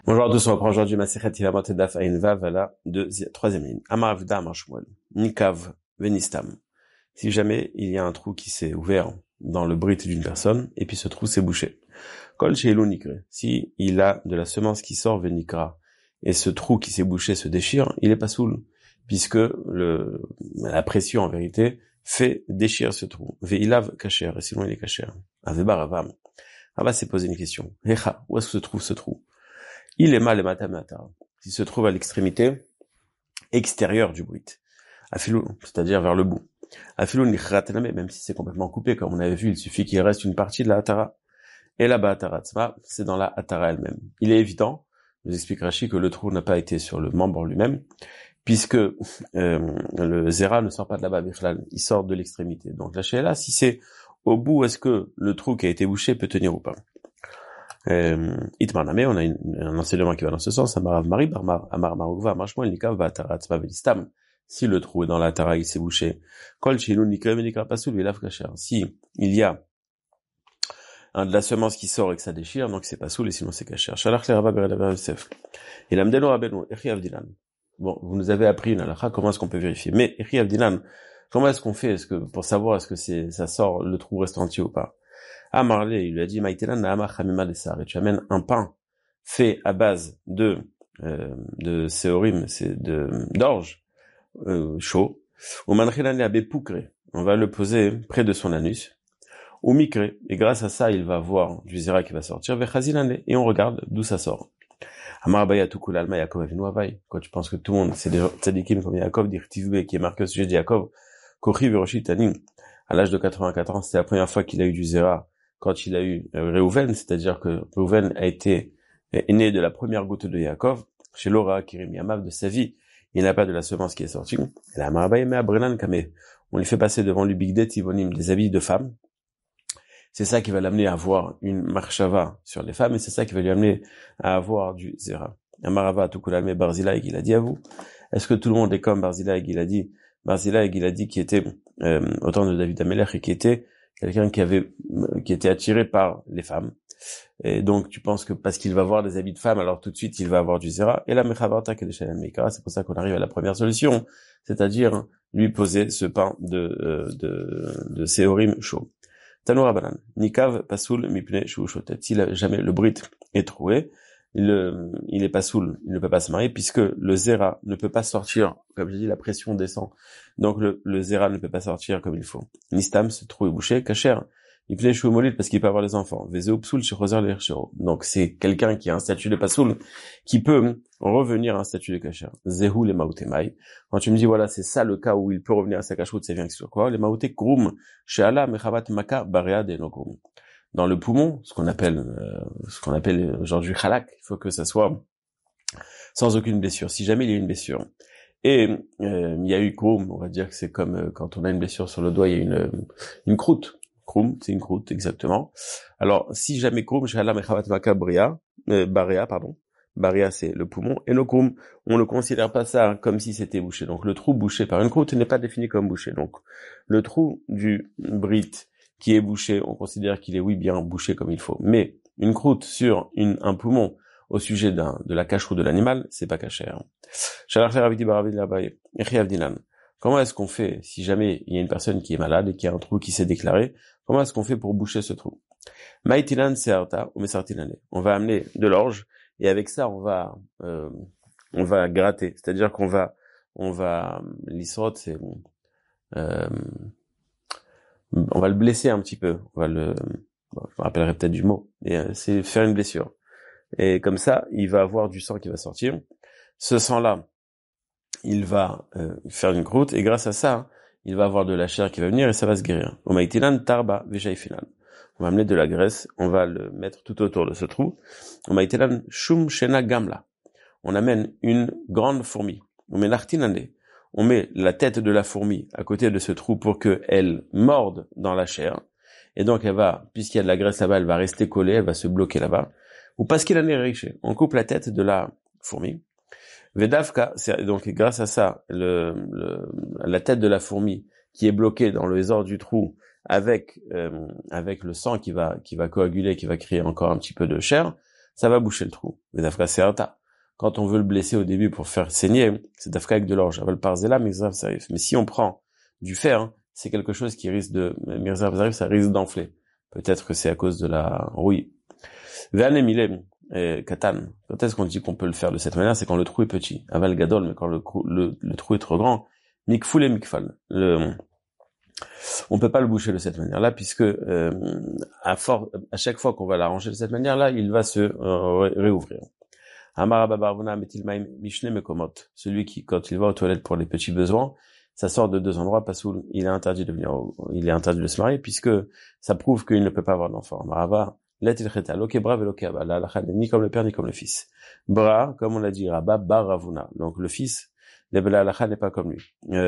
Bonjour à tous, on reprend aujourd'hui Masechet Yevamot et Daf Ayin Vav à la troisième ligne. Amar Avda Amar Shmuel, Nikav Venistam. Si jamais il y a un trou qui s'est ouvert dans le brit d'une personne, et puis ce trou s'est bouché. Kol Sheilou Nikre, si il a de la semence qui sort Venikra, et ce trou qui s'est bouché se déchire, il est pas soul, puisque la pression en vérité fait déchirer ce trou. Veilav Kacher, et sinon il est Kacher. Avebar Avam. Rava s'est posé une question. Hecha, où est-ce que se trouve ce trou? Il est mal et matamata. Il se trouve à l'extrémité extérieure du brit. Afilou, c'est-à-dire vers le bout. Afilou nichrataname, même si c'est complètement coupé, comme on avait vu, il suffit qu'il reste une partie de la hatara. Et là-bas, hatara, c'est dans la hatara elle-même. Il est évident, nous explique Rashi, que le trou n'a pas été sur le membre lui-même, puisque le zera ne sort pas de là-bas, il sort de l'extrémité. Donc la là, si c'est au bout, est-ce que le trou qui a été bouché peut tenir ou pas? Itmarname, on a un enseignement qui va dans ce sens. Amar Marugva, Amar Shmuel, Nikav Ba'atara Tzma Velistam. Si le trou est dans la tara, il s'est bouché. Kol Sheilou Nikav Venikra Pasul Velav Kacher. Si il y a de la semence qui sort et que ça déchire, donc c'est pas soul et sinon c'est kacher. Shalach le Rabba Beredaber Yosef. Et l'amdeno Rabbeinu, Echi Avdinan. Bon, vous nous avez appris une halakha, comment est-ce qu'on peut vérifier? Mais Echi Avdinan, comment est-ce qu'on fait? Pour savoir est-ce que ça sort, le trou reste entier ou pas? Ah, Marley, il lui a dit, Maïtelan Naama Chamima Lesar, et tu amènes un pain fait à base de séorim, d'orge, chaud, ou Manchilan Abe Poukre, on va le poser près de son anus, ou Mikre, et grâce à ça, il va voir du zera qui va sortir, Vechazilane, et on regarde d'où ça sort. Amar Bayatukul Alma Yaakov Avinu Havai, quand tu penses que tout le monde, c'est des tzadikim comme Yaakov, d'Irtivbe, qui est marqué au sujet de Yaakov, Kochi Veroshi Tanim, à l'âge de 84 ans, c'était la première fois qu'il a eu du zera, quand il a eu Reuven, c'est-à-dire que Reuven est né de la première goutte de Yaakov, chez Laura, Kirim Yamav, de sa vie, il n'a pas de la semence qui est sortie. On lui fait passer devant lui Bigdet Ivonim, des habits de femmes. C'est ça qui va l'amener à avoir une marchava sur les femmes, et c'est ça qui va lui amener à avoir du zera. Amarava Tukulame Barzilai, il a dit à vous, est-ce que tout le monde est comme Barzilai, il a dit, qui était, au temps de David Amelech, et qui était quelqu'un qui était attiré par les femmes. Et donc, tu penses que parce qu'il va voir des habits de femmes, alors tout de suite, il va avoir du zera. Et la mechavarta kedeshanan meikara, c'est pour ça qu'on arrive à la première solution, c'est-à-dire lui poser ce pain de séorim chaud. Tanoura banan. Nikav pasoul mipne shuushotet. Si jamais le brit est troué, il est pas soul, il ne peut pas se marier puisque le zera ne peut pas sortir, comme je dis, la pression descend. Donc le zera ne peut pas sortir comme il faut. Nistam, ce trou est bouché, kacher. Il plaît chouemolid parce qu'il peut avoir des enfants. Vezeu psoul shechozer l'irchero. Donc c'est quelqu'un qui a un statut de pasoul qui peut revenir à un statut de kacher. Zehu les maoutemai. Quand tu me dis voilà, c'est ça le cas où il peut revenir à sa cacheroute, c'est bien sur quoi? Les maouté krum sheala mechavat maka barea de nokrum. Dans le poumon, ce qu'on appelle aujourd'hui khalak, il faut que ça soit sans aucune blessure. Si jamais il y a une blessure et il y a eu krum, on va dire que c'est comme quand on a une blessure sur le doigt, il y a une croûte. Krum, c'est une croûte, exactement. Alors, si jamais krum, shala mechavat maka barea, pardon. Barea, c'est le poumon. Et no krum, on ne considère pas ça comme si c'était bouché. Donc, le trou bouché par une croûte n'est pas défini comme bouché. Donc, le trou du brit qui est bouché, on considère qu'il est, oui, bien bouché comme il faut. Mais une croûte sur un poumon au sujet de la cacheroute de l'animal, c'est pas caché. Comment est-ce qu'on fait si jamais il y a une personne qui est malade et qui a un trou qui s'est déclaré? Comment est-ce qu'on fait pour boucher ce trou? Maïtilan searta ou mesartilane. On va amener de l'orge et avec ça on va gratter. C'est-à-dire qu'on va l'isrot, c'est on va le blesser un petit peu. Je me rappellerai peut-être du mot. Et c'est faire une blessure. Et comme ça, il va avoir du sang qui va sortir. Ce sang-là, il va faire une croûte et grâce à ça, il va avoir de la chair qui va venir et ça va se guérir. On va amener de la graisse, on va le mettre tout autour de ce trou. On amène une grande fourmi. On met la tête de la fourmi à côté de ce trou pour qu'elle morde dans la chair. Et donc elle va, puisqu'il y a de la graisse là-bas, elle va rester collée, elle va se bloquer là-bas. Ou parce qu'il en est riche, on coupe la tête de la fourmi. Vedavka, c'est donc grâce à ça, la tête de la fourmi qui est bloquée dans les ors du trou avec le sang qui va coaguler, qui va créer encore un petit peu de chair, ça va boucher le trou. Mais d'Afka Serata. Quand on veut le blesser au début pour faire saigner, c'est d'Afka avec de l'orge. Aval Parzela, Mirzav Zarif. Mais si on prend du fer, c'est quelque chose qui risque de, Mirzav Zarif, ça risque d'enfler. Peut-être que c'est à cause de la rouille. Ve'anemilem, Katan. Quand est-ce qu'on dit qu'on peut le faire de cette manière? C'est quand le trou est petit. Aval Gadol, mais quand le trou est trop grand. Mikfoul et Mikfal. On peut pas le boucher de cette manière-là, puisque à chaque fois qu'on va l'arranger de cette manière-là, il va se réouvrir. Amar Babarvuna Metilmaim Mishne Mekomot. Celui qui, quand il va aux toilettes pour les petits besoins, ça sort de 2 endroits, parce qu'il est interdit il est interdit de se marier, puisque ça prouve qu'il ne peut pas avoir d'enfant. Marava, Letil Cheta, Lokebra Velokeba, la halakha n'est ni comme le père, ni comme le fils. Bra, comme on l'a dit, Rabba Baravuna. Donc le fils, la halakha n'est pas comme lui.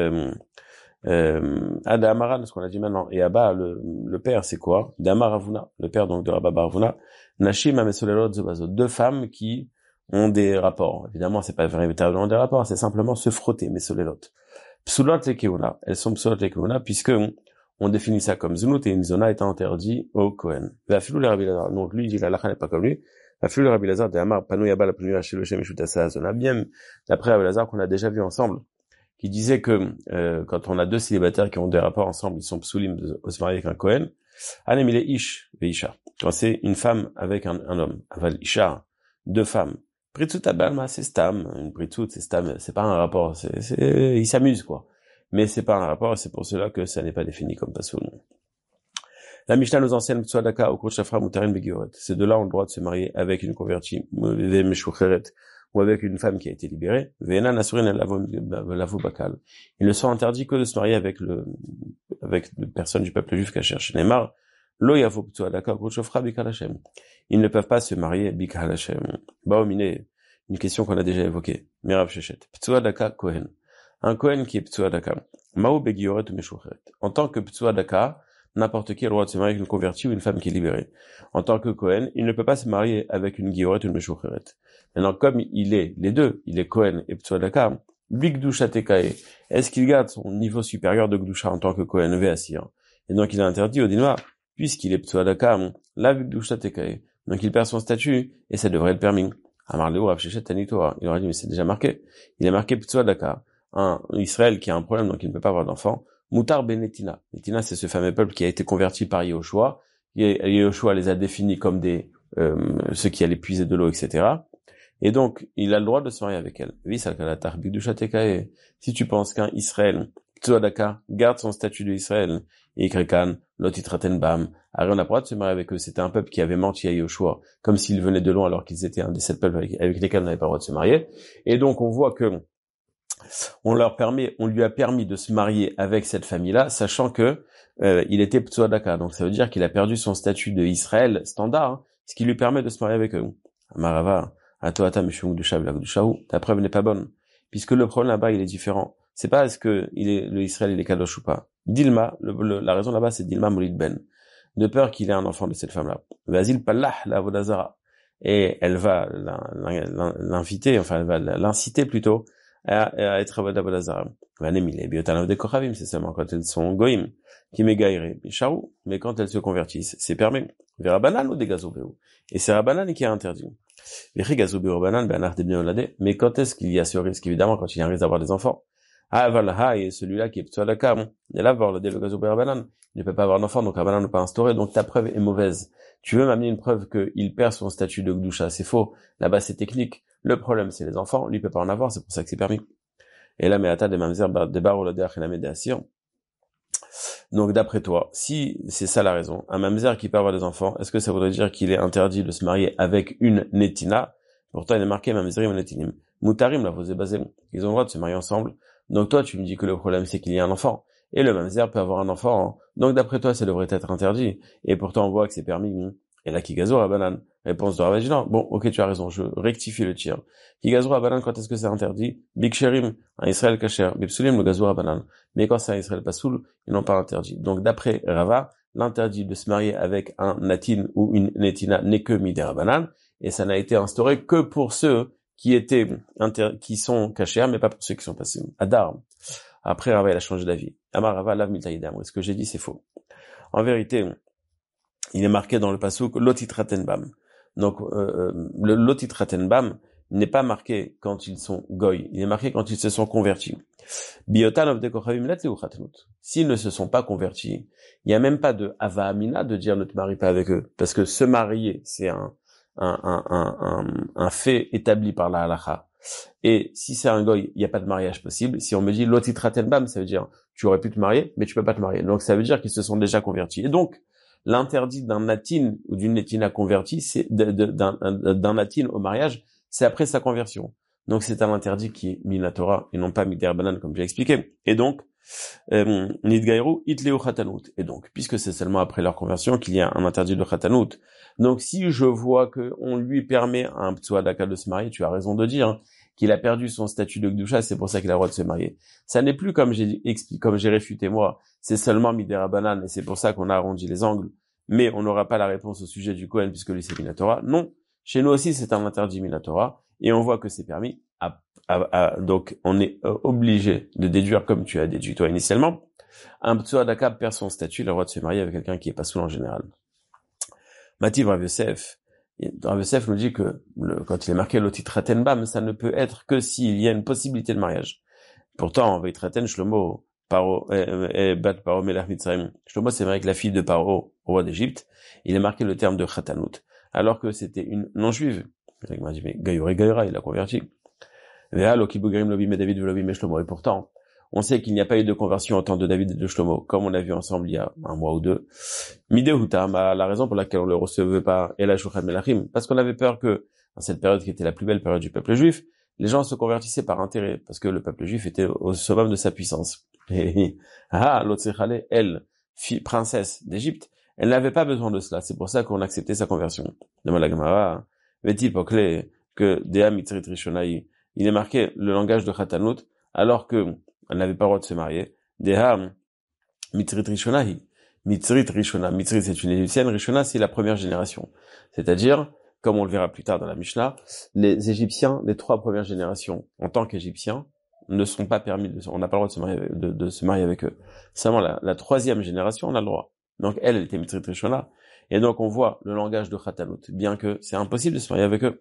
Adamaran, ce qu'on a dit maintenant, et Abba, le père, c'est quoi? Damaravuna, le père donc de Rabba Baravuna, Nashim Amesolelot Zobazo, 2 femmes qui ont des rapports. Évidemment, c'est pas véritablement des rapports, c'est simplement se frotter, Mesolelot. Psulot Lekeuna, elles sont Psulot Lekeuna, puisque on définit ça comme Zunut et une zona étant interdit au Kohen. Vafilou le Rabbi Lazar, donc lui, il dit la halakha n'est pas comme lui. Vafilou le Rabbi Lazar, de Amar, Panou Yabal, la Panou Yachel, le Shem, Shutasa, Zona, bien, d'après Rabbi Lazar qu'on a déjà vu ensemble, qui disait que quand on a 2 célibataires qui ont des rapports ensemble, ils sont psulim de se marier avec un Kohen. Anem il est ish veisha. Quand c'est une femme avec un homme, aval isha, 2 femmes. Pritsut abalma, c'est stam. Une pritsut, c'est stam. C'est pas un rapport. Ils s'amusent quoi. Mais c'est pas un rapport. Et c'est pour cela que ça n'est pas défini comme pasoul. La Mishnah nous enseigne Ptsuadaka au Shafra Mutarin Begioret. Ces 2-là ont le droit de se marier avec une convertie, ou avec une femme qui a été libérée. Ve'ena nasurin lavo bakal. Ils ne sont interdits que de se marier avec des personnes du peuple juif qui cherche Neymar. Lo yavo Ptsuadaka au Shafra Bikal Hashem. Ils ne peuvent pas se marier Bikal Hashem. Baomine, une question qu'on a déjà évoquée. Mirav Shechet. Ptsuadaka Kohen. Un Kohen qui est Ptsuadaka. Mao Begioret ou Meshucheret. En tant que Ptsuadaka, n'importe qui a le droit de se marier avec une convertie ou une femme qui est libérée. En tant que Kohen, il ne peut pas se marier avec une Gioret ou une Meshucheret. Maintenant, comme il est les deux, il est Kohen et Ptsuadaka, Bigdusha Tekae, est-ce qu'il garde son niveau supérieur de Gdusha en tant que Kohen Ve'asir? Et donc il est interdit au Dinma, puisqu'il est Ptsuadaka, la Bigdusha Tekae. Donc il perd son statut, et ça devrait être permis. Amar Leo Rav Shechet Tanitoa, il aurait dit, mais c'est déjà marqué. Il est marqué Ptsuadaka, un Israël qui a un problème, donc il ne peut pas avoir d'enfant. Moutar Benetina. Netina, c'est ce fameux peuple qui a été converti par Yehoshua. Yehoshua les a définis comme ceux qui allaient puiser de l'eau, etc. Et donc, il a le droit de se marier avec elle. Si tu penses qu'un Israël, Tzoadaka, garde son statut de Israël, et Ikrekan, Lotitraten Bam, on n'a pas le droit de se marier avec eux. C'était un peuple qui avait menti à Yehoshua, comme s'ils venaient de loin alors qu'ils étaient un des 7 peuples avec lesquels on n'avait pas le droit de se marier. Et donc, on voit que on lui a permis de se marier avec cette famille-là, sachant que il était Ptsuadaka. Donc ça veut dire qu'il a perdu son statut de Israël standard, hein, ce qui lui permet de se marier avec eux. Marava, Atoata Mishung du Shav du Shaou, ta preuve n'est pas bonne, puisque le problème là-bas il est différent. C'est pas est-ce que le Israël il est kadosh ou pas. Dilma, la raison là-bas c'est Dilma Molid Ben, de peur qu'il ait un enfant de cette femme-là. Vasil Pallah la Vodazara, et elle va l'inviter, enfin elle va l'inciter plutôt à être Avodah c'est seulement quand elles sont goïm, qui mégaïré, mais quand elles se convertissent, c'est permis. Verabanan ou des gazobéo. Et c'est Rabanan qui est interdit. Mais quand est-ce qu'il y a ce risque? Évidemment, quand il y a un risque d'avoir des enfants. Ah, voilà, et celui-là qui est Ptsuadaka, il est là, voir le gazobé Rabanan. Il ne peut pas avoir d'enfant, donc Rabanan ne peut pas instaurer, donc ta preuve est mauvaise. Tu veux m'amener une preuve qu'il perd son statut de Gdusha, c'est faux. Là-bas, c'est technique. Le problème, c'est les enfants. Lui, il peut pas en avoir, c'est pour ça que c'est permis. Et là, Meata de Mamzer, Debar ou la Deach et la Médéasir. Donc, d'après toi, si c'est ça la raison, un Mamzer qui peut avoir des enfants, est-ce que ça voudrait dire qu'il est interdit de se marier avec une Netina? Pourtant, il est marqué Mamzerim et Netinim. Moutarim, là, vous êtes basé. Ils ont le droit de se marier ensemble. Donc, toi, tu me dis que le problème, c'est qu'il y a un enfant. Et le Mamzer peut avoir un enfant. Hein. Donc, d'après toi, ça devrait être interdit. Et pourtant, on voit que c'est permis. Et là, Kigazo Rabanan. Réponse de Ravajinan. Bon, ok, tu as raison, je rectifie le tir. Kigazo Rabanan, quand est-ce que c'est interdit? Biksherim, un Israël Kacher. Bipsulim, le Gazo Rabanan. Mais quand c'est un Israël Pasoul, ils n'ont pas interdit. Donc, d'après Rava, l'interdit de se marier avec un Natin ou une Netina n'est que Midé Rabanan. Et ça n'a été instauré que pour ceux qui sont Kacher, mais pas pour ceux qui sont Pasoul. Adar. Après, Rava, il a changé d'avis. Amar Rava, lav miltaïdam. Ce que j'ai dit, c'est faux. En vérité, il est marqué dans le passouk Lotitraten Bam. Donc, le lotitratenbam n'est pas marqué quand ils sont goy, il est marqué quand ils se sont convertis. S'ils ne se sont pas convertis, il n'y a même pas de hava amina de dire ne te marie pas avec eux, parce que se marier, c'est un fait établi par la halakha. Et si c'est un goy, il n'y a pas de mariage possible. Si on me dit lotitratenbam, ça veut dire tu aurais pu te marier, mais tu peux pas te marier. Donc ça veut dire qu'ils se sont déjà convertis. Et donc, l'interdit d'un natin ou d'une netina convertie, c'est d'un natin au mariage, c'est après sa conversion. Donc c'est un interdit qui est mis la Torah et non pas mis derbanan comme j'ai expliqué. Et donc nidgairu itleu khatanut. Et donc puisque c'est seulement après leur conversion qu'il y a un interdit de khatanut. Donc si je vois que on lui permet à un ptsuadaka de se marier, tu as raison de dire qu'il a perdu son statut de gdusha, c'est pour ça qu'il a le droit de se marier. Ça n'est plus comme j'ai réfuté moi, c'est seulement miderabanan et c'est pour ça qu'on a arrondi les angles. Mais on n'aura pas la réponse au sujet du Kohen puisque lui c'est Minatora. Non, chez nous aussi c'est un interdit Minatora et on voit que c'est permis. Donc on est obligé de déduire comme tu as déduit toi initialement. Un ptsuadaka perd son statut, il a le droit de se marier avec quelqu'un qui est pas soul en général. Mativ Rav Yosef. Rav Yosef nous dit que quand il est marqué lotitratenbam, ça ne peut être que s'il y a une possibilité de mariage. Pourtant, Veitraten Shlomo Paro bat Paro Melech Mitzrayim. Shlomo c'est vrai que la fille de Paro, roi d'Égypte, il est marqué le terme de Khatanut, alors que c'était une non-juive. Il m'a dit mais Gaïra, il a converti. Vea Lokibugarim Lobi David Lobi Shlomo. Et pourtant, on sait qu'il n'y a pas eu de conversion au temps de David et de Shlomo, comme on l'a vu ensemble il y a un mois ou deux. Midehutam, la raison pour laquelle on le recevait pas, et la Shulchan Melachim, parce qu'on avait peur que, dans cette période qui était la plus belle période du peuple juif, les gens se convertissaient par intérêt, parce que le peuple juif était au summum de sa puissance. Et, l'Otsechale, elle, fille, princesse d'Égypte, elle n'avait pas besoin de cela, c'est pour ça qu'on acceptait sa conversion. Demande la Gemara, Veti Pokle, que Dea Mitzrit Rishonai, il est marqué le langage de Khatanut, alors que elle n'avait pas le droit de se marier. Deha Mitzrit Rishonahi. Mitzrit Rishona. Mitzrit, c'est une égyptienne. Rishona, c'est la première génération. C'est-à-dire, comme on le verra plus tard dans la Mishnah, les Égyptiens, les 3 premières générations, en tant qu'Égyptiens, ne sont pas permis on n'a pas le droit de se marier avec eux. Seulement la 3e génération, on a le droit. Donc elle était Mitzrit Rishona. Et donc on voit le langage de Khatanut, bien que c'est impossible de se marier avec eux.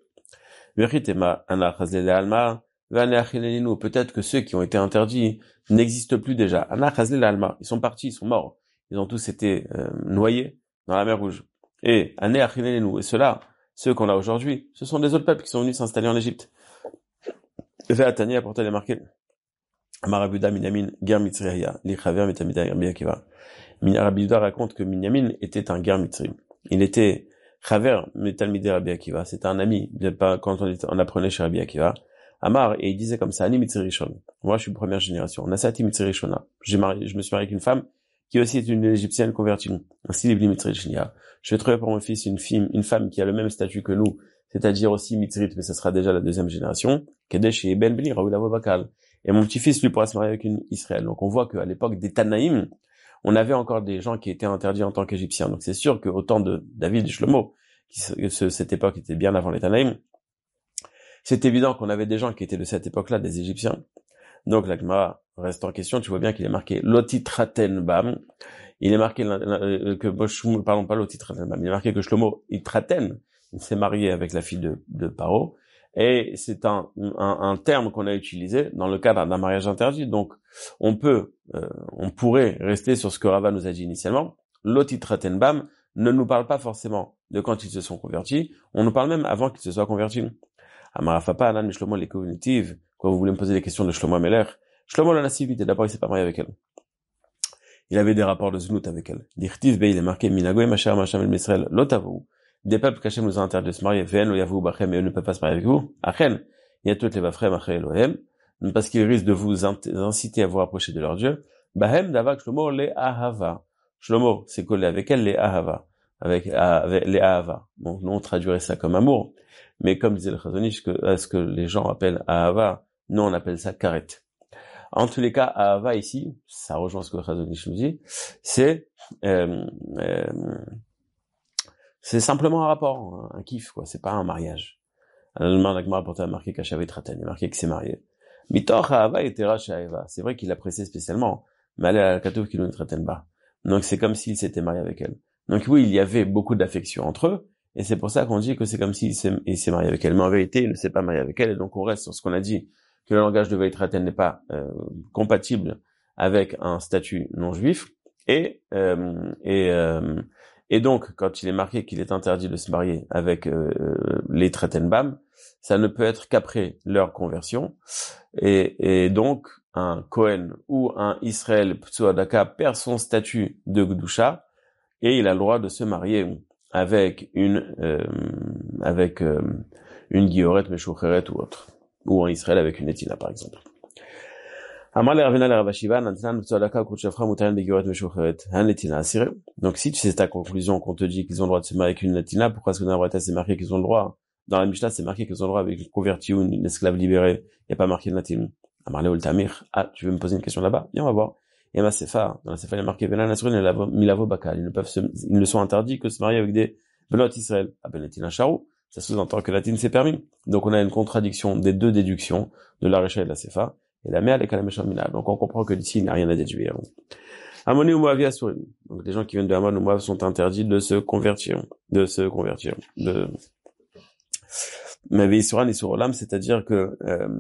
Peut-être que ceux qui ont été interdits n'existent plus déjà. Ils sont partis, ils sont morts. Ils ont tous été noyés dans la mer Rouge. Et ceux-là, ceux qu'on a aujourd'hui, ce sont des autres peuples qui sont venus s'installer en Égypte. Ve'atani a pourtant les marqué. Marabuda Minyamin Ger Mitzriya, Lichaver Mitamida Rabbi Akiva. Marabuda raconte que Minyamin était un Ger Mitzri. Il était Chaver Mitalmidei Rabbi Akiva. C'était un ami quand on apprenait chez Rabbi Akiva. Amar, et il disait comme ça, Ani Mitzri Rishon. Moi, je suis première génération. Nasati Mitzri Rishona. Je me suis marié avec une femme qui aussi est une égyptienne convertie. Ainsi, Libli Mitzri Rishnia. Je vais trouver pour mon fils une femme qui a le même statut que nous, c'est-à-dire aussi Mitzrit, mais ce sera déjà la 2e génération. Kedesh et Ben Beni Raoul Avobakal. Et mon petit-fils, lui, pourra se marier avec une Israël. Donc, on voit qu'à l'époque des Tanaïm, on avait encore des gens qui étaient interdits en tant qu'Égyptiens. Donc, c'est sûr qu'au temps de David et Shlomo, cette époque était bien avant les Tanaïm, c'est évident qu'on avait des gens qui étaient de cette époque-là, des Égyptiens. Donc la Gemara reste en question, tu vois bien qu'il est marqué Lotitratenbam. Il est marqué pardon, pas Lotitratenbam, il est marqué que Shlomo Itraten, il s'est marié avec la fille de Paro. Et c'est un terme qu'on a utilisé dans le cadre d'un mariage interdit. Donc on pourrait rester sur ce que Rava nous a dit initialement. Lotitratenbam ne nous parle pas forcément de quand ils se sont convertis, on nous parle même avant qu'ils se soient convertis. Amarafapa, Anan, Shlomo, les cognitives. Quand vous voulez me poser des questions de Shlomo Ameler, Shlomo la nassivité, d'abord il s'est pas marié avec elle. Il avait des rapports de znout avec elle. Dirtiv, il est marqué, Minagoy, Machar, Macham, El Misrael, Lotavou. Des peuples qu'Hachem nous a interdit de se marier, Ven, Loyavou, Bachem, et eux ne peuvent pas se marier avec vous. Achen, il y a toutes les Bafrem, Aché, Elohim, parce qu'ils risquent de vous inciter à vous rapprocher de leur Dieu. Bahem, Davak, Shlomo, les Ahava. Shlomo s'est collé avec elle, les Ahava. Avec les Ahava. Donc, nous, on traduirait ça comme amour. Mais comme disait le Chazonish, ce que les gens appellent Ahava, nous on appelle ça Karet. En tous les cas, Ahava ici, ça rejoint ce que le Chazonish nous dit, c'est simplement un rapport, un kiff, quoi. C'est pas un mariage. Alors, la Gemara portait à marquer qu'Achavé Traten, il est marqué qu'il s'est marié. Mitoch Ahava et Tera Shaeva. C'est vrai qu'il appréciait spécialement, mais elle a Katouf qui nous traiten bas. Donc c'est comme s'il s'était marié avec elle. Donc oui, il y avait beaucoup d'affection entre eux, Et c'est pour ça qu'on dit que c'est comme s'il s'est marié avec elle. Mais en vérité, il ne s'est pas marié avec elle. Et donc, on reste sur ce qu'on a dit, que le langage de Vaïtratel n'est pas compatible avec un statut non juif. Et, et donc, quand il est marqué qu'il est interdit de se marier avec les Tratenbam, ça ne peut être qu'après leur conversion. Et donc, un Cohen ou un Israël Ptsuadaka perd son statut de Gdusha et il a le droit de se marier avec une Gioret Meshoucheret ou autre, ou en Israël avec une Etina par exemple. Donc si tu sais ta conclusion qu'on te dit qu'ils ont le droit de se marier avec une Etina, pourquoi est-ce que dans la Braïta c'est marqué qu'ils ont le droit? Dans la Mishnah c'est marqué qu'ils ont le droit avec une convertie ou une esclave libérée, il n'y a pas marqué Natin. Amarle ol Tamir. Ah, tu veux me poser une question là-bas? Viens, on va voir. Et ma Sefa, dans la Sefa, il est marqué Venan Nasrun et Milavo Bakal. Ils ne sont interdits que se marier avec des Benot Israël. Ah ben Natin Charou. Ça sous-entend que Natin c'est permis. Donc on a une contradiction des deux déductions de la Recha et de la Sefa. Et la mère, elle est Kalamesham Mina. Donc on comprend que d'ici, il n'y a rien à déduire. Amoni ou Moavi Asurim. Donc les gens qui viennent de Hamon ou Moav sont interdits de se convertir. Mais Veisuran et Surolam, c'est-à-dire que,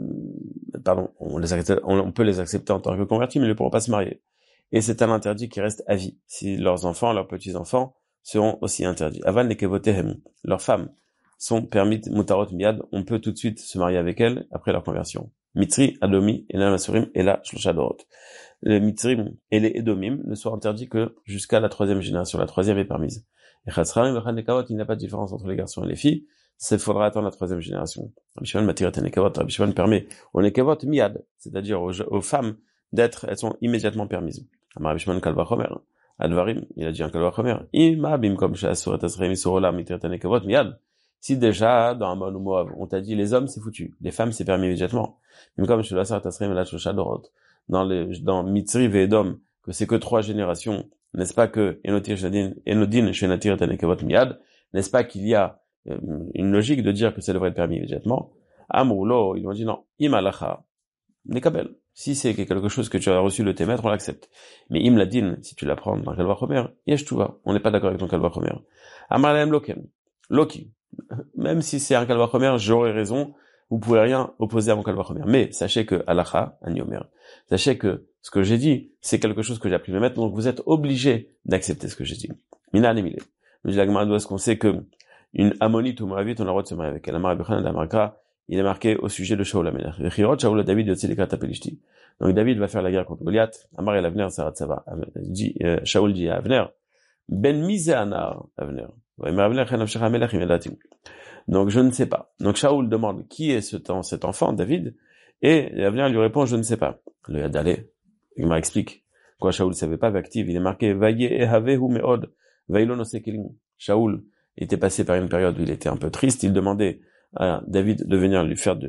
on peut les accepter en tant que convertis, mais ils ne pourront pas se marier. Et c'est un interdit qui reste à vie. Si leurs enfants, leurs petits-enfants seront aussi interdits. Avan et Kevotehem, leurs femmes sont permis Mutarot Miad, on peut tout de suite se marier avec elles après leur conversion. Mitri, Adomi, et la Masurim, et la Shloshadorot. Les Mitrim et les Edomim ne sont interdits que jusqu'à la 3e génération. La 3e est permise. Et Chatzraim, il n'y a pas de différence entre les garçons et les filles. Il faudra attendre la 3e génération. Rabbi Shimon permet aux nekavot miad, c'est-à-dire aux femmes elles sont immédiatement permises. Rabbi Shimon kalvachomer, advarim, il a dit un kalvachomer. Ima bimkom she'asurat azreim isorolam mitirat nekavot miad. Si déjà dans Ammon ou Moab, on t'a dit les hommes c'est foutu, les femmes c'est permis immédiatement. Bimkom she'asurat azreim la shloshadorot. Dans Mitzri et Edom, que c'est que 3 générations, n'est-ce pas que Enodin she'natirat nekavot miad, n'est-ce pas qu'il y a une logique de dire que ça devrait être permis immédiatement. Amroulo, ils ont dit non. Imalacha, nekabel. Si c'est quelque chose que tu as reçu de tes maîtres, on l'accepte. Mais imladin, si tu l'apprends dans Kalva Chomer, yesh tuva. On n'est pas d'accord avec ton Kalva Chomer. Amarlem loken. Loki. Même si c'est un Kalva Chomer, j'aurais raison. Vous pouvez rien opposer à mon Kalva Chomer. Mais sachez que alacha, aniomer. Sachez que ce que j'ai dit, c'est quelque chose que j'ai appris de mes maîtres, donc vous êtes obligés d'accepter ce que j'ai dit. Mina anemile. Le Dilagma, d'où est-ce qu'on sait que une ammonite ou moabite, on a le droit de se marier avec elle. Il est marqué au sujet de Shaul Amelech. Donc David va faire la guerre contre Goliath. Amar el Avner Sarat Sava. Shaul dit à Avner, Ben Mizeana Avner. Donc je ne sais pas. Donc Shaul demande qui est cet enfant, David, et Avner lui répond, je ne sais pas. Le Yadale, il m'explique. Quoi, Shaul ne savait pas, active. Il est marqué, Vaye Ehavehu Meod, Vailon Osekelim. Shaul était passé par une période où il était un peu triste, il demandait à David de venir lui faire de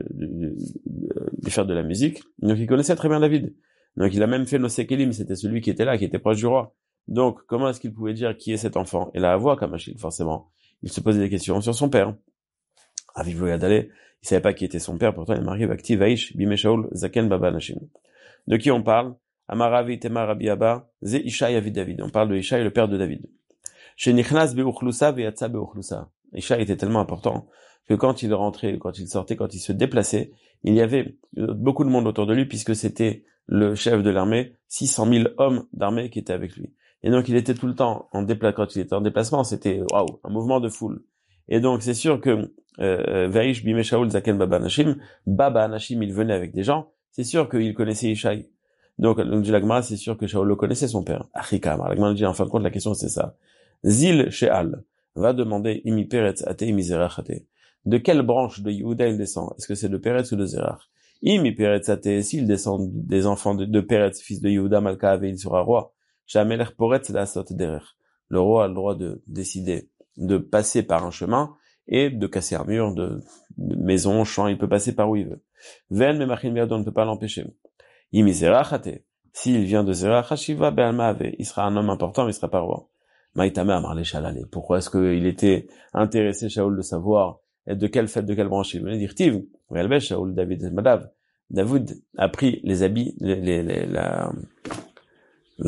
la musique. Donc il connaissait très bien David. Donc il a même fait Nosekelim, c'était celui qui était là, qui était proche du roi. Donc comment est-ce qu'il pouvait dire qui est cet enfant? Et là, à voix Kamashil, forcément. Il se posait des questions sur son père. Aviv lo Yadale, il savait pas qui était son père, pourtant il est marié Vakti Vaish, Bime Shaul, Zaken Baba Nashim. De qui on parle? Amaravi Tema Rabbi Abba, Ze Ishaï Avi David. On parle de Ishaï, le père de David. Shenichnas beuchlusa veyatsa beuchlusa. Ishaï était tellement important que quand il rentrait, quand il sortait, quand il se déplaçait, il y avait beaucoup de monde autour de lui puisque c'était le chef de l'armée, 600 000 hommes d'armée qui étaient avec lui. Et donc il était tout le temps quand il était en déplacement, c'était waouh, un mouvement de foule. Et donc c'est sûr que Vaish Bime Shaul Zaken Baba Anashim, il venait avec des gens, c'est sûr qu'il connaissait Ishaï. Donc dit l'Agmara, c'est sûr que Shaul le connaissait son père. Achikam, l'Agmara dit en fin de compte la question c'est ça. Zil Sheal va demander Imi Peretz Ate Imi Zerach Ate. De quelle branche de Yehuda il descend? Est-ce que c'est de Peretz ou de Zerach? Imi Peretz Ate, s'il descend des enfants de Peretz, fils de Yehuda Malka Ave, il sera roi. Shamelech Poretz la Sot Derer. Le roi a le droit de décider de passer par un chemin et de casser un mur, de maison, champ, il peut passer par où il veut. Ven Memachin Miado ne peut pas l'empêcher. Imi Zerach Ate. S'il vient de Zerach Hashiva Be'alma Ave, il sera un homme important, mais il sera pas roi. Maïtama Amarle Shalale. Pourquoi est-ce qu'il était intéressé, Shaul, de savoir de quelle fête, de quelle branche il venait dire Tiv, Shaul, David Madav. David a pris les habits,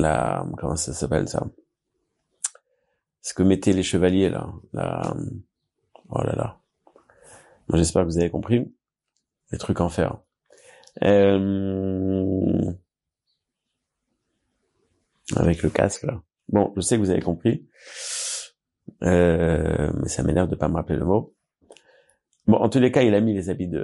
comment ça s'appelle ça? Ce que mettaient les chevaliers, là. Oh là là. Moi, j'espère que vous avez compris les trucs à en faire. Avec le casque, là. Bon, je sais que vous avez compris. Mais ça m'énerve de pas me rappeler le mot. Bon, en tous les cas, il a mis les habits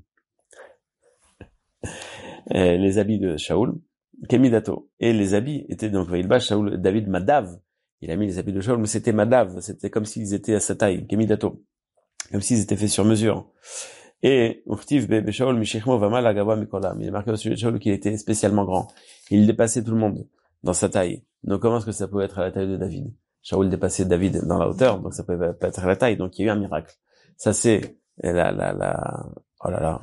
de Shaoul, Kemidato. Et les habits étaient donc, il bat Shaoul, David Madav. Il a mis les habits de Shaoul, mais c'était Madav. C'était comme s'ils étaient à sa taille, Kemidato. Comme s'ils étaient faits sur mesure. Et, Urtiv Be Shaoul, Mishichmo Vamal Agava Mikola. Il est marqué au sujet de Shaoul qu'il était spécialement grand. Il dépassait tout le monde dans sa taille. Donc, comment est-ce que ça pouvait être à la taille de David? Shaoul dépassait David dans la hauteur, donc ça pouvait pas être à la taille. Donc, il y a eu un miracle. Ça, c'est oh là là.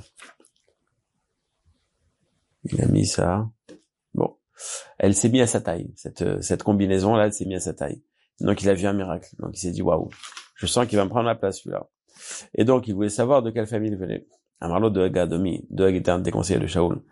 Il a mis ça. Bon. Elle s'est mise à sa taille. Cette combinaison-là, elle s'est mise à sa taille. Donc, il a vu un miracle. Donc, il s'est dit, waouh. Je sens qu'il va me prendre la place, celui-là. Et donc, il voulait savoir de quelle famille il venait. Amarlo Doeg Adomi. Doeg était un des conseillers de Shaoul.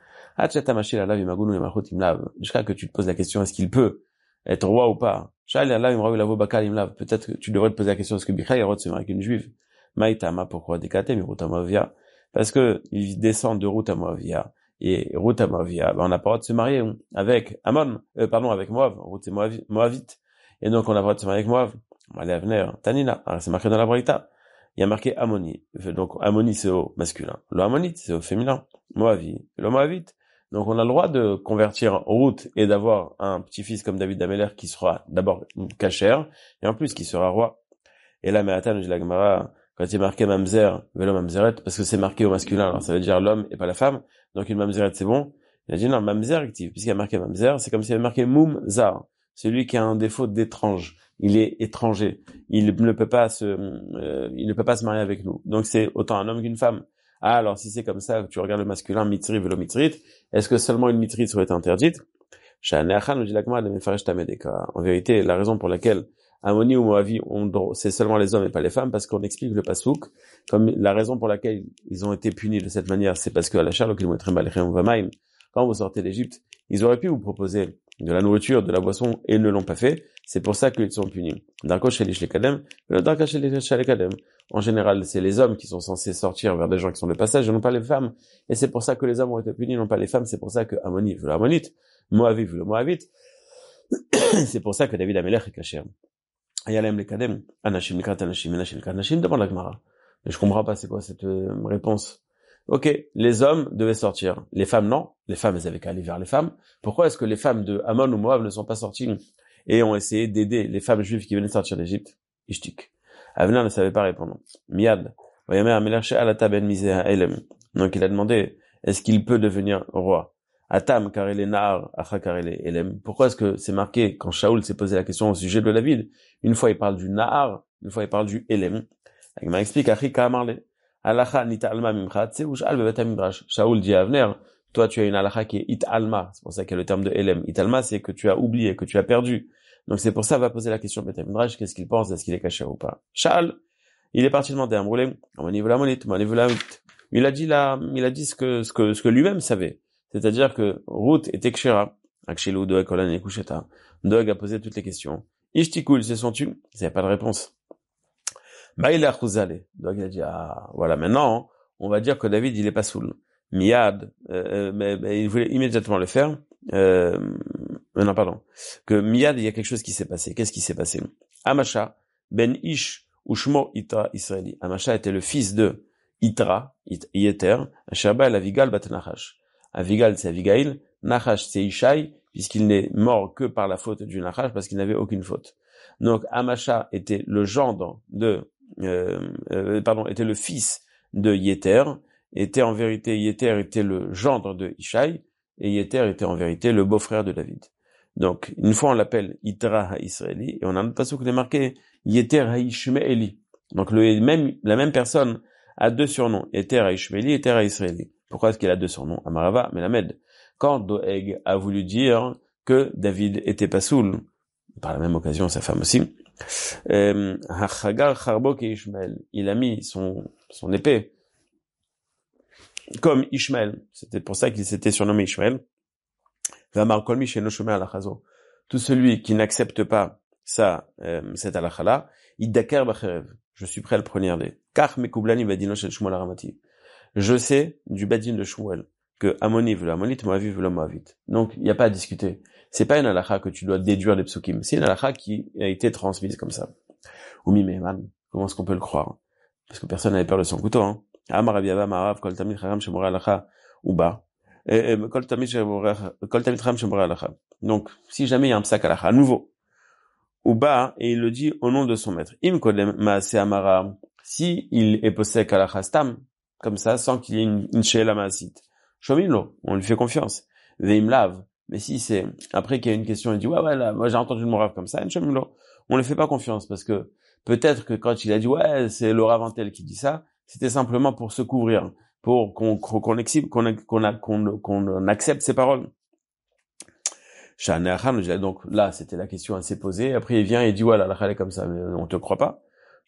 Jusqu'à que tu te poses la question, est-ce qu'il peut être roi ou pas? Peut-être que tu devrais te poser la question, est-ce que Bichai est roi de se marier avec une juive? Maïtama, pourquoi décaté, mais Ruth Moavia? Parce que il descend de Ruth Moavia. Et Ruth Moavia, on n'a pas le droit de se marier avec avec Moav. Ruth c'est Moavite. Et donc, on a le droit de se marier avec Moav. Allez, à venir. Tanina. Alors, c'est marqué dans la Braïta. Il y a marqué Ammoni. Donc, Ammoni, c'est au masculin. Le Ammonite, c'est au féminin. Moavi, le Moavite. Donc, on a le droit de convertir Ruth et d'avoir un petit-fils comme David d'Améler qui sera d'abord cachère et en plus qui sera roi. Et là, Me'atan, la Gemara, quand il est marqué Mamzer, Velo Mamzeret, parce que c'est marqué au masculin, alors ça veut dire l'homme et pas la femme. Donc, une Mamzeret, c'est bon. Il a dit non, Mamzer, actif. Puisqu'il y a marqué Mamzer, c'est comme s'il y avait marqué Moum Zar. Celui qui a un défaut d'étrange. Il est étranger. Il ne peut pas se marier avec nous. Donc, c'est autant un homme qu'une femme. Ah, alors si c'est comme ça, tu regardes le masculin, mitri, velo mitrit, est-ce que seulement une mitrit serait interdite? En vérité, la raison pour laquelle Ammoni ou Moavi, c'est seulement les hommes et pas les femmes, parce qu'on explique le pasouk, comme la raison pour laquelle ils ont été punis de cette manière, c'est parce que à la charlotte, quand vous sortez d'Égypte, ils auraient pu vous proposer de la nourriture, de la boisson, et ne l'ont pas fait. C'est pour ça qu'ils sont punis. En général, c'est les hommes qui sont censés sortir vers des gens qui sont de passage, et non pas les femmes. Et c'est pour ça que les hommes ont été punis, non pas les femmes. C'est pour ça que Ammoni veut l'Ammonite, Moavi veut le Moavite. C'est pour ça que David Amelech est caché. Ayalem le Kadem, Anashim Nikrat Anashim, Anashim Nikrat Anashim, demande la Gemara. Mais je comprends pas c'est quoi cette réponse. Ok, les hommes devaient sortir. Les femmes, non. Les femmes, elles avaient qu'à aller vers les femmes. Pourquoi est-ce que les femmes de Ammon ou Moab ne sont pas sorties et ont essayé d'aider les femmes juives qui venaient de sortir d'Égypte? Ishtik. Avenir ne savait pas répondre. Miad. Donc il a demandé, est-ce qu'il peut devenir roi? Atam, car il est Nahar, Acha, car il est Elem. Pourquoi est-ce que c'est marqué, quand Shaoul s'est posé la question au sujet de David, une fois il parle du Nahar, une fois il parle du Elem. Il m'explique, Achi, Ka'amarle. Alacha nita alma mimcha, tse ou sh'al bevet hamidrash. Shaoul dit à Avner, toi tu as une alacha qui est it alma, c'est pour ça qu'il y a le terme de Elem. It alma, c'est que tu as oublié, que tu as perdu. Donc c'est pour ça, va poser la question bet hamidrash, qu'est-ce qu'il pense, est-ce qu'il est caché ou pas? Sha'al, il est parti demander à Mroulem, il a dit ce que lui-même savait. C'est-à-dire que Ruth était kshera. Akshelu Doeg kolan ekusheta. Doeg a posé toutes les questions. Ishtikul, se sont-tu? Il n'y avait pas de réponse. Baïla Khuzale. Donc il a dit, ah, voilà, maintenant, on va dire que David, il est pas saoul. Miad, mais il voulait immédiatement le faire. Non, pardon. Que Miad, il y a quelque chose qui s'est passé. Qu'est-ce qui s'est passé? Amasha, ben Ish, Ushmo Itra Israeli. Amasha était le fils de Itra, Yeter, Shabal Avigal bat Nachash. Avigal, c'est Avigail. Nachash, c'est Ishai, puisqu'il n'est mort que par la faute du Nachash, parce qu'il n'avait aucune faute. Donc, Amasha était le gendre était le fils de Yeter, Yeter était le gendre de Ishai, et Yeter était en vérité le beau-frère de David. Donc, une fois on l'appelle Itra ha-Israeli, et on a un autre passage qui est marqué Yeter ha-Ishmaeli. Donc, la même personne a deux surnoms, Yeter ha-Ishmaeli, Yeter ha-Israeli. Pourquoi est-ce qu'il a deux surnoms? Amarava, Melamed. Quand Doeg a voulu dire que David était pas saoul, par la même occasion sa femme aussi, Hachagar Charbok et Ishmael, il a mis son épée comme Ishmael. C'était pour ça qu'il s'était surnommé Ishmael. Tout celui qui n'accepte pas cette halakha-là, Iddaker Bacherev. je suis prêt à le poignarder. Car Mekoublani Badino Shel Shmuel Aramati. Je sais du Badin de Shmuel que Ammoni veut l'Ammonite, Moavi veut le Moavite. Donc, il n'y a pas à discuter. C'est pas une halakha que tu dois déduire des psukim. C'est une halakha qui a été transmise comme ça. Oumi Mehman, comment est-ce qu'on peut le croire? Parce que personne n'avait peur de son couteau, hein. Amar Rabbi Abba Marav, Kol Tamid Charam Shemora halakha, Uba. Kol Tamid Charam Shemora halakha. Donc, si jamais il y a un psak halakha, à nouveau, Uba, et il le dit au nom de son maître. Im Kodem Maase Amara, si il est posek halakha stam, comme ça, sans qu'il y ait une she'ela maasit. Shomimlo, on lui fait confiance. Veim lav, mais si c'est après qu'il y a une question, il dit ouais là, moi j'ai entendu le Morav comme ça, shomimlo, on ne fait pas confiance parce que peut-être que quand il a dit ouais c'est le Ravantel qui dit ça, c'était simplement pour se couvrir, pour qu'on accepte ses paroles. Donc là c'était la question à s'est posée. Après il vient et dit voilà la est comme ça, mais on te croit pas.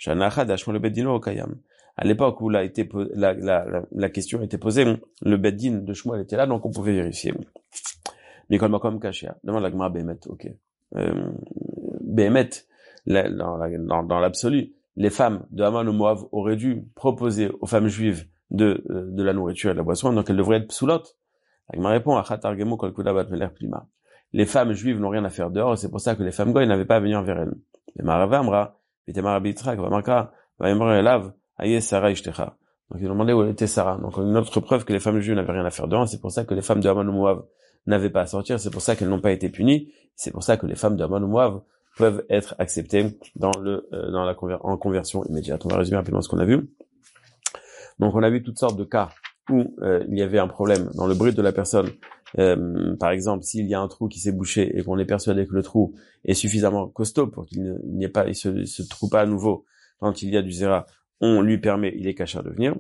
À l'époque où la question a été posée, le Beddin de Shmuel était là, donc on pouvait vérifier. Mais comme Kashia, demande la Gemara Behemet, ok. Behemet, dans l'absolu, les femmes de Haman ou Moav auraient dû proposer aux femmes juives de la nourriture et de la boisson, donc elles devraient être psoulotes. La Gemara répond, Achatargemo kol kuda bat meler plima. Les femmes juives n'ont rien à faire dehors, et c'est pour ça que les femmes goy n'avaient pas à venir vers elles. Et Marava Amra, Vitemara Bitra, Vamarka, Vaimra Elav, Aye Sarah Ishtecha. Donc ils ont demandé où était Sarah. Donc une autre preuve que les femmes juives n'avaient rien à faire dehors, c'est pour ça que les femmes de Haman ou Moav n'avaient pas à sortir, c'est pour ça qu'elles n'ont pas été punies, c'est pour ça que les femmes de Haman ou Moav peuvent être acceptées en conversion immédiate. On va résumer rapidement ce qu'on a vu. Donc on a vu toutes sortes de cas où il y avait un problème dans le brut de la personne. Par exemple, s'il y a un trou qui s'est bouché et qu'on est persuadé que le trou est suffisamment costaud pour qu'il n'y ait pas, il se trouve pas à nouveau quand il y a du zéra, on lui permet, il est cachère de venir.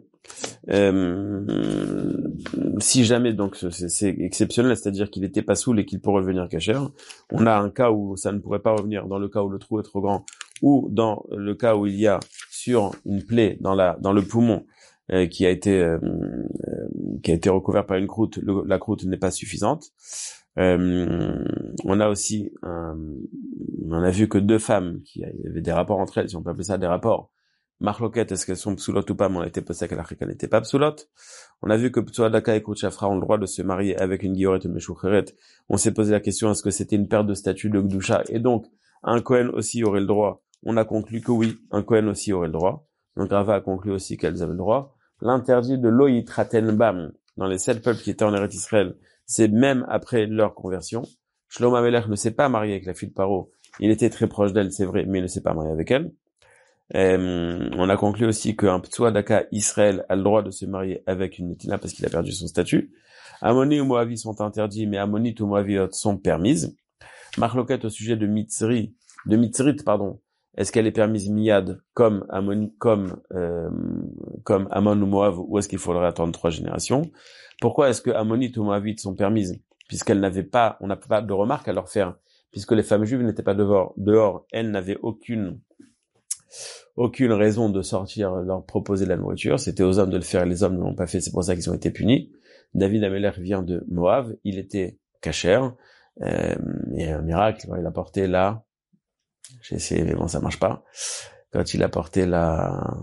Si jamais, donc c'est exceptionnel, c'est-à-dire qu'il était pas saoul et qu'il pourrait revenir cachère, on a un cas où ça ne pourrait pas revenir, dans le cas où le trou est trop grand, ou dans le cas où il y a sur une plaie dans le poumon qui a été recouvert par une croûte, la croûte n'est pas suffisante. On a aussi on a vu que deux femmes qui avaient des rapports entre elles, si on peut appeler ça des rapports, Marloquette, est-ce qu'elles sont psoulotes ou pas, mais on a été posé qu'elle n'était pas psoulote. On a vu que Ptouadaka et Koutchafra ont le droit de se marier avec une Guilloret et une Meshoucheret. On s'est posé la question, est-ce que c'était une perte de statut de Gdusha? Et donc, un Kohen aussi aurait le droit. On a conclu que oui, un Kohen aussi aurait le droit. Donc Rava a conclu aussi qu'elles avaient le droit. L'interdit de Loït Ratenbam dans les 7 peuples qui étaient en Eretz Israël, c'est même après leur conversion. Shlomo Amelech ne s'est pas marié avec la fille de Paro. Il était très proche d'elle, c'est vrai, mais il ne s'est pas marié avec elle. On a conclu aussi qu'un Ptouadaka Israël a le droit de se marier avec une Netina parce qu'il a perdu son statut. Ammoni ou Moavi sont interdits, mais Ammonite ou Moaviot sont permises. Marloquette au sujet de Mitzrit, est-ce qu'elle est permise miyad comme Ammon ou Moav, ou est-ce qu'il faudrait attendre 3 générations? Pourquoi est-ce que Ammonite ou Moavite sont permises? Puisqu'elles n'avaient pas, on n'a pas de remarques à leur faire, puisque les femmes juives n'étaient pas dehors, elles n'avaient aucune raison de sortir leur proposer de la nourriture, c'était aux hommes de le faire et les hommes ne l'ont pas fait, c'est pour ça qu'ils ont été punis. David Amelech vient de Moab, il était cachère, et un miracle, il a porté j'ai essayé mais bon ça marche pas, quand il a porté la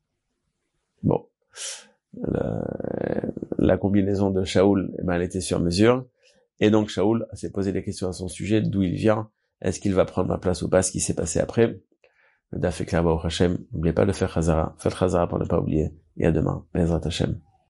combinaison de Shaoul, elle était sur mesure, et donc Shaoul s'est posé des questions à son sujet, d'où il vient, est-ce qu'il va prendre ma place ou pas, ce qui s'est passé après. Le daf est clair, Baruch Hashem. N'oubliez pas de faire Chazara. Faites Chazara pour ne pas oublier. Et à demain. Bezrat Hashem.